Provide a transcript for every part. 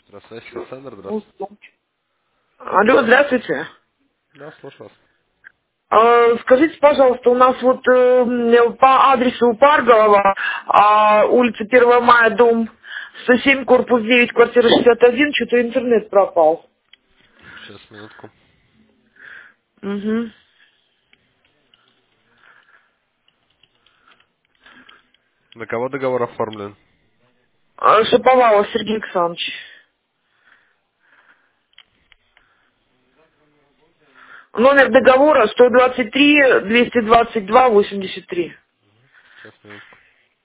Здравствуйте, Александр, здравствуйте. Алло, здравствуйте. Да, слушаю вас. Скажите, пожалуйста, у нас вот по адресу Парголова, улица 1 мая, дом 107, корпус 9, квартира 61, что-то интернет пропал. Сейчас, минутку. Угу. На кого договор оформлен? Шаповалов Сергей Александрович. Номер договора 123 222 83. Сейчас, минутку.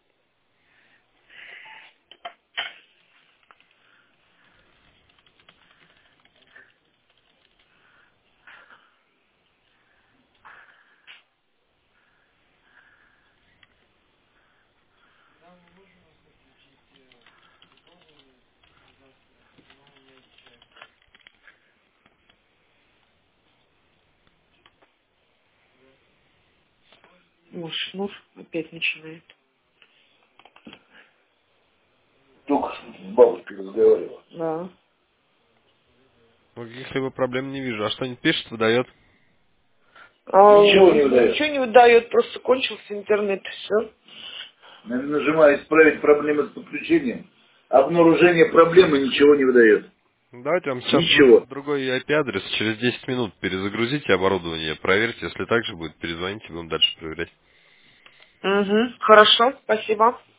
О, шнур опять начинает. Только с бабушкой разговаривал. Да. Ну, каких-либо проблем не вижу. А что-нибудь пишет, выдает? Ничего не выдает. Ничего не выдает, просто кончился интернет, все. Нажимаю «Исправить проблемы с подключением». Обнаружение проблемы ничего не выдает. Давайте я вам сейчас Ничего. другой IP-адрес. Через 10 минут перезагрузите оборудование. Проверьте, если так же будет, перезвоните, будем дальше проверять. Угу, хорошо, спасибо.